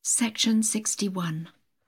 Section 61.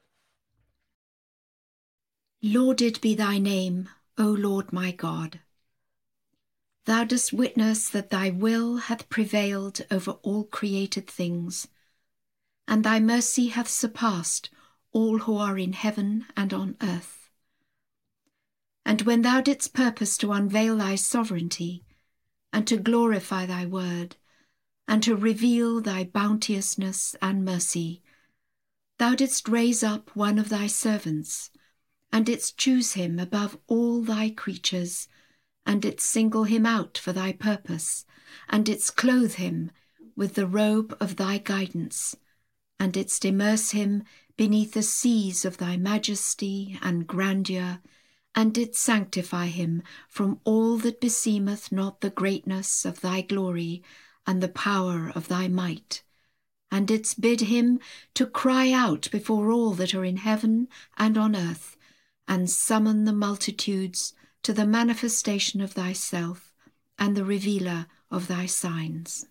Lauded be thy name, O Lord my God. Thou dost witness that thy will hath prevailed over all created things, and thy mercy hath surpassed all who are in heaven and on earth. And when thou didst purpose to unveil thy sovereignty, and to glorify thy word, and to reveal thy bounteousness and mercy, thou didst raise up one of thy servants, and didst choose him above all thy creatures, and didst single him out for thy purpose, and didst clothe him with the robe of thy guidance, and didst immerse him beneath the seas of thy majesty and grandeur, and didst sanctify him from all that beseemeth not the greatness of thy glory and the power of thy might, and didst bid him to cry out before all that are in heaven and on earth, and summon the multitudes to the manifestation of thyself and the revealer of thy signs.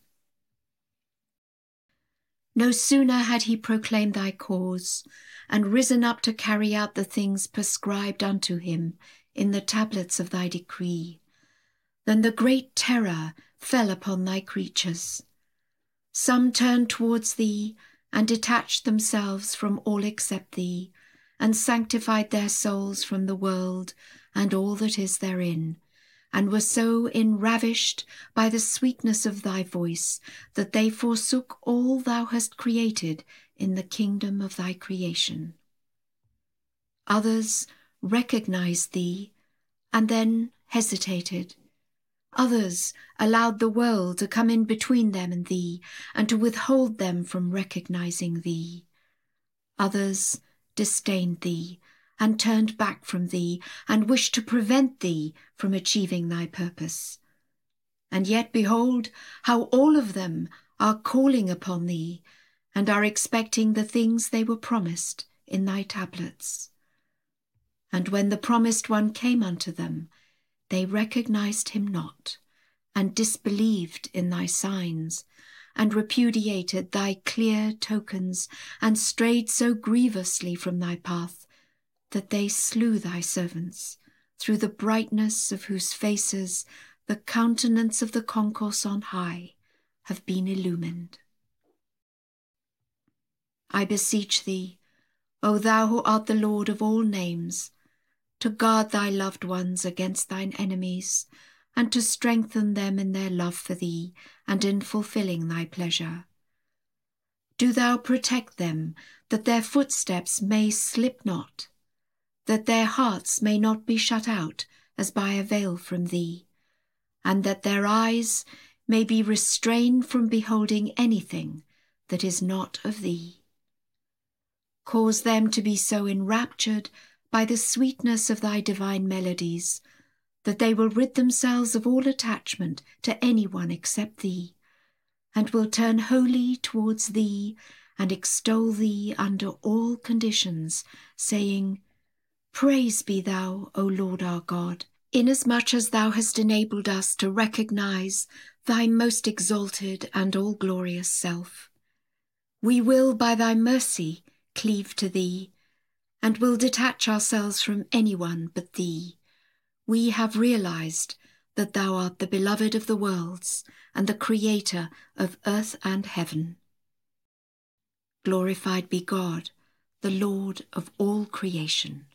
No sooner had he proclaimed thy cause, and risen up to carry out the things prescribed unto him in the tablets of thy decree, than the great terror fell upon thy creatures. Some turned towards thee, and detached themselves from all except thee, and sanctified their souls from the world and all that is therein, and were so enravished by the sweetness of thy voice that they forsook all thou hast created in the kingdom of thy creation. Others recognized thee, and then hesitated. Others allowed the world to come in between them and thee, and to withhold them from recognizing thee. Others disdained thee, and turned back from thee, and wished to prevent thee from achieving thy purpose. And yet behold, how all of them are calling upon thee, and are expecting the things they were promised in thy tablets. And when the promised one came unto them, they recognized him not, and disbelieved in thy signs, and repudiated thy clear tokens, and strayed so grievously from thy path, that they slew thy servants, through the brightness of whose faces the countenance of the concourse on high have been illumined. I beseech thee, O thou who art the Lord of all names, to guard thy loved ones against thine enemies, and to strengthen them in their love for thee and in fulfilling thy pleasure. Do thou protect them, that their footsteps may slip not, that their hearts may not be shut out as by a veil from thee, and that their eyes may be restrained from beholding anything that is not of thee. Cause them to be so enraptured by the sweetness of thy divine melodies, that they will rid themselves of all attachment to any one except thee, and will turn wholly towards thee and extol thee under all conditions, saying, Praise be thou, O Lord our God, inasmuch as thou hast enabled us to recognize thy most exalted and all-glorious self. We will by thy mercy cleave to thee, and will detach ourselves from anyone but thee. We have realized that thou art the beloved of the worlds and the creator of earth and heaven. Glorified be God, the Lord of all creation.